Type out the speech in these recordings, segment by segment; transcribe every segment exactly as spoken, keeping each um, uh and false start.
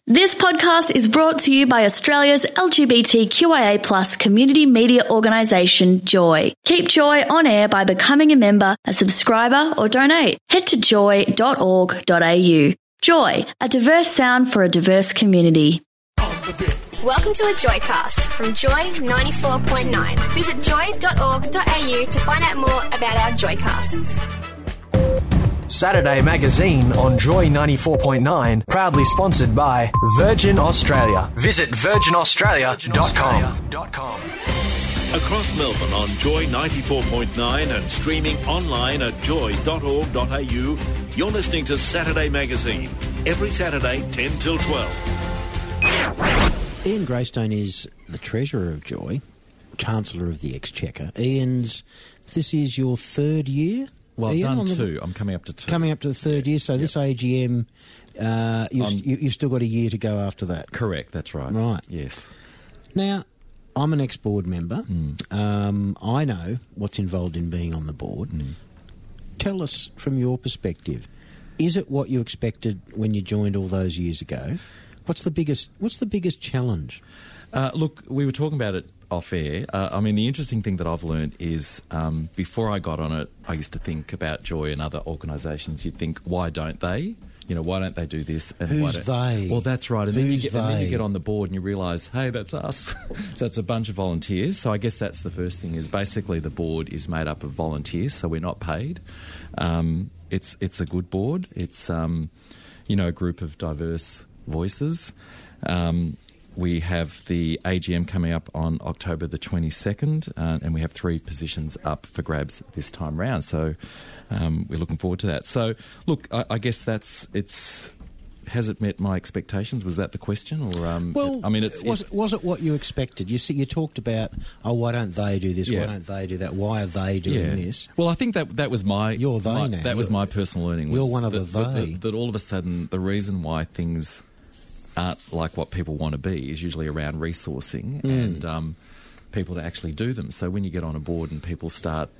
This podcast is brought to you by Australia's L G B T Q I A plus community media organisation, Joy. Keep Joy on air by becoming a member, a subscriber or donate. Head to joy dot org dot a u. Joy, a diverse sound for a diverse community. Welcome to a Joycast from Joy ninety-four point nine. Visit joy dot org dot a u to find out more about our Joycasts. Saturday Magazine on Joy ninety-four point nine, proudly sponsored by Virgin Australia. Visit virgin australia dot com. Across Melbourne on Joy ninety-four point nine and streaming online at joy dot org dot a u, you're listening to Saturday Magazine, every Saturday ten till twelve. Ian Greystone is the Treasurer of Joy, Chancellor of the Exchequer. Ian's, this is your third year? Well, I've Ian, done the, two. I'm coming up to two. Coming up to the third year, so this A G M, uh, you've, Um, you, you've still got a year to go after that. Correct, that's right. Right. Yes. Now, I'm an ex-board member. Mm. Um, I know what's involved in being on the board. Mm. Tell us from your perspective, is it what you expected when you joined all those years ago? What's the biggest, what's the biggest challenge? Uh, look, we were talking about it off air. Uh, I mean, the interesting thing that I've learned is um, before I got on it, I used to think about Joy and other organisations. You'd think, why don't they? You know, why don't they do this? And why Who's don't... they? Well, that's right. And then, you Who's get, and then you they? get on the board and you realise, hey, that's us. So it's a bunch of volunteers. So I guess that's the first thing is basically the board is made up of volunteers, so we're not paid. Um, it's it's a good board. It's, um, you know, a group of diverse voices. Um, we have the A G M coming up on October the twenty-second, uh, and we have three positions up for grabs this time round. So um, we're looking forward to that. So, look, I, I guess that's it's. Has it met my expectations? Was that the question? Or um, Well, it, I mean, it's was, it, it, was it what you expected? You see, you talked about, oh, why don't they do this? Yeah. Why don't they do that? Why are they doing yeah. this? Well, I think that that was my You're they my, now. that was You're- my personal learning. you're was one of the that, that- they. That, that all of a sudden the reason why things aren't like what people want to be is usually around resourcing Mm. and um, people to actually do them. So when you get on a board and people start,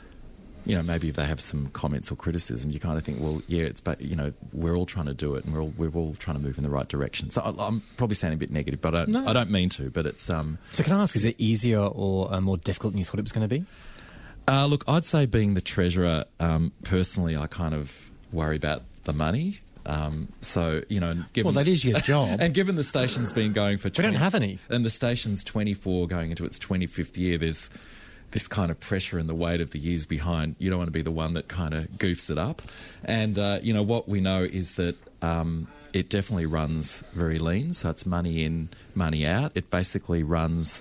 you know, maybe if they have some comments or criticism, you kind of think, well, yeah, it's, but you know, we're all trying to do it and we're all we're all trying to move in the right direction. So I, I'm probably sounding a bit negative, but I don't, No. I don't mean to. But it's um, So can I ask, is it easier or uh, more difficult than you thought it was going to be? Uh, look, I'd say being the treasurer, um, personally, I kind of worry about the money. Um, so, you know, given, Well, that is your job. and given the station's been going for We don't have any. and the station's twenty-four going into its twenty-fifth year, there's this kind of pressure and the weight of the years behind. You don't want to be the one that kind of goofs it up. And, uh, you know, what we know is that um, it definitely runs very lean. So it's money in, money out. It basically runs...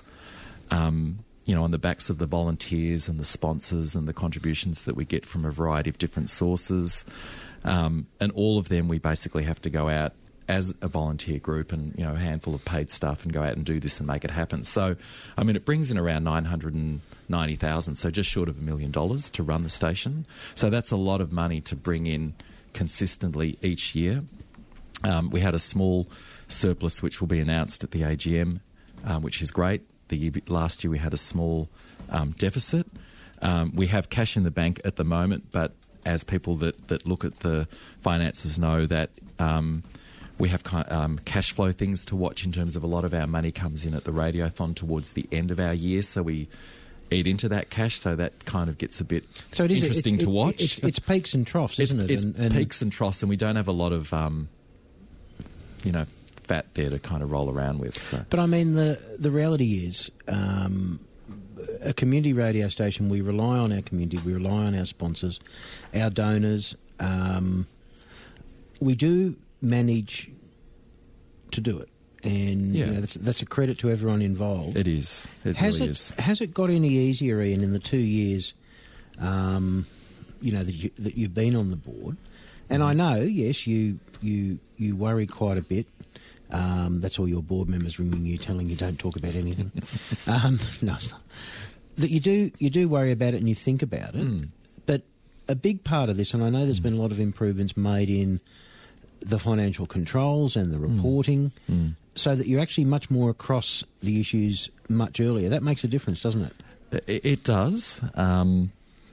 Um, you know, on the backs of the volunteers and the sponsors and the contributions that we get from a variety of different sources. Um, and all of them, we basically have to go out as a volunteer group and, you know, a handful of paid staff and go out and do this and make it happen. So, I mean, it brings in around nine hundred ninety thousand dollars, so just short of a million dollars to run the station. So that's a lot of money to bring in consistently each year. Um, we had a small surplus which will be announced at the A G M, um, which is great. The year, last year we had a small um, deficit. Um, we have cash in the bank at the moment, but as people that, that look at the finances know that um, we have ki- um, cash flow things to watch in terms of a lot of our money comes in at the Radiothon towards the end of our year, so we eat into that cash, so that kind of gets a bit So it is interesting it, it, to watch. It's, it's peaks and troughs, It's, isn't it? it's And- and- peaks and troughs, and we don't have a lot of, um, you know, fat there to kind of roll around with. So. But I mean, the the reality is, um, a community radio station, we rely on our community, we rely on our sponsors, our donors. Um, we do manage to do it, and Yeah. you know, that's, that's a credit to everyone involved. It is. It has really it is. has it got any easier, Ian, in the two years, um, you know, that, you, that you've been on the board? And I know, yes, you you you worry quite a bit. Um, that's all your board members ringing you, telling you don't talk about anything. um, no, it's not. That you do you do worry about it and you think about it. Mm. But a big part of this, and I know there's been a lot of improvements made in the financial controls and the reporting, Mm. so that you're actually much more across the issues much earlier. That makes a difference, doesn't it? It, it does. Um,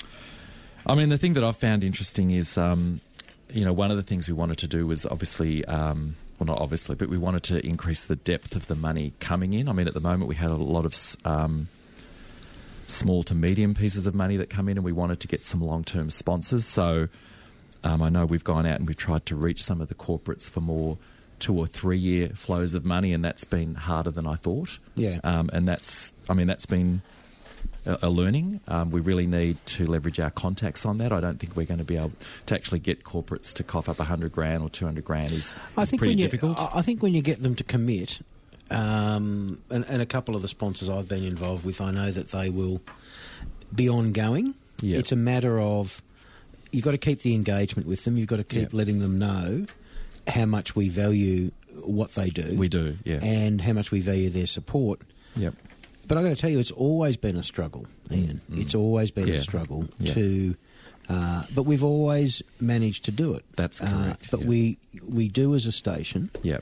I mean, the thing that I've found interesting is, um, you know, one of the things we wanted to do was obviously um, well, not obviously, but we wanted to increase the depth of the money coming in. I mean, at the moment we had a lot of um, small to medium pieces of money that come in, and we wanted to get some long-term sponsors. So um, I know we've gone out and we've tried to reach some of the corporates for more two or three year flows of money, and that's been harder than I thought. Yeah. Um, and that's, I mean, that's been a, a learning. Um, we really need to leverage our contacts on that. I don't think we're going to be able to actually get corporates to cough up a hundred grand or two hundred grand is I think pretty when you, difficult. I think when you get them to commit, um, and, and a couple of the sponsors I've been involved with, I know that they will be ongoing. Yeah. It's a matter of you've got to keep the engagement with them. You've got to keep Yeah. letting them know how much we value what they do. We do, yeah. And how much we value their support. Yep. But I've got to tell you, it's always been a struggle, Ian. Mm. It's always been Yeah. a struggle Yeah. to... Uh, but we've always managed to do it. That's Uh, correct, but yeah. we we do as a station. Yep.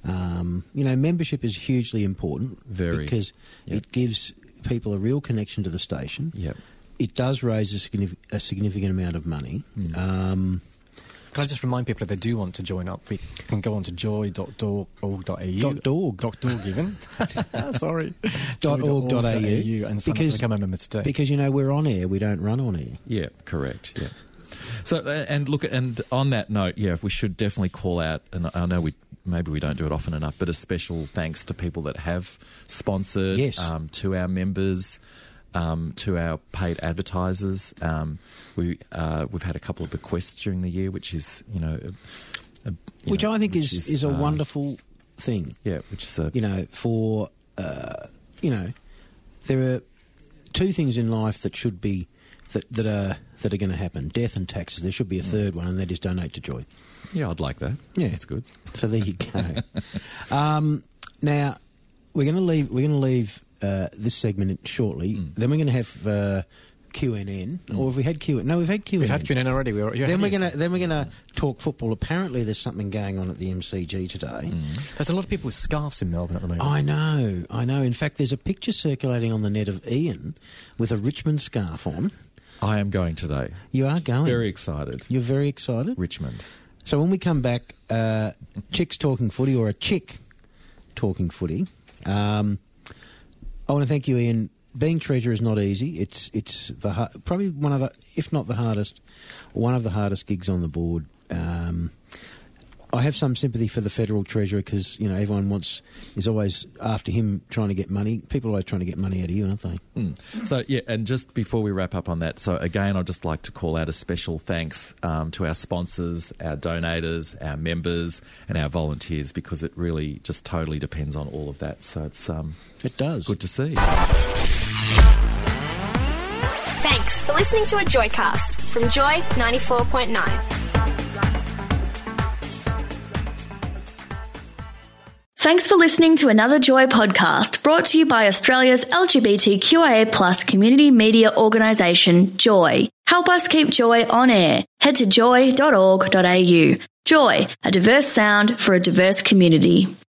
Um, you know, membership is hugely important. Very. Because Yep. it gives people a real connection to the station. Yep. It does raise a, signif- a significant amount of money. Mm. Um, Can I just remind people if they do want to join up, we can go on to joy dot org dot a u. Dot .org. Dot .org even. Sorry. Dot org dot a u. And sign up to become a member today. Because, you know, we're on air. We don't run on air. Yeah, correct. Yeah. So, uh, and look, and on that note, yeah, we should definitely call out, and I know we maybe we don't do it often enough, but a special thanks to people that have sponsored, Yes. um, to our members, um, to our paid advertisers. Um, we uh, we've had a couple of bequests during the year, which is you know, a, a, you Which know, I think which is, is a um, wonderful thing. yeah, which is a You know, for, uh, you know, there are two things in life that should be, that, that are that are going to happen, death and taxes. There should be a third one, and that is donate to Joy. yeah, I'd like that. Yeah. That's good. So there you go. um, now, we're going to leave We're going to leave uh, this segment shortly. Mm. Then we're going to have uh, Q and N. Or have we had Q and N? No, we've had Q and N. We've had Q and N already. We were, Then we're going to then we're going to talk football. Apparently, there's something going on at the M C G today. There's a lot of people with scarves in Melbourne at the moment. I know, I know. In fact, there's a picture circulating on the net of Ian with a Richmond scarf on. I am going today. You are going. Very excited. You're very excited. Richmond. So when we come back, uh, Chicks Talking Footy, or a chick talking footy. Um, I want to thank you, Ian. Being treasurer is not easy. It's it's the har- probably one of the, if not the hardest, one of the hardest gigs on the board. Um, I have some sympathy for the federal treasurer because you know everyone wants is always after him trying to get money. People are always trying to get money out of you, aren't they? Mm. So, yeah, and just before we wrap up on that, so again, I'd just like to call out a special thanks um, to our sponsors, our donators, our members, and our volunteers, because it really just totally depends on all of that. So it's um, It does. good to see. Thanks for listening to a Joycast from Joy ninety-four point nine. Thanks for listening to another Joy podcast brought to you by Australia's L G B T Q I A plus community media organisation, Joy. Help us keep Joy on air. Head to joy dot org dot a u. Joy, a diverse sound for a diverse community.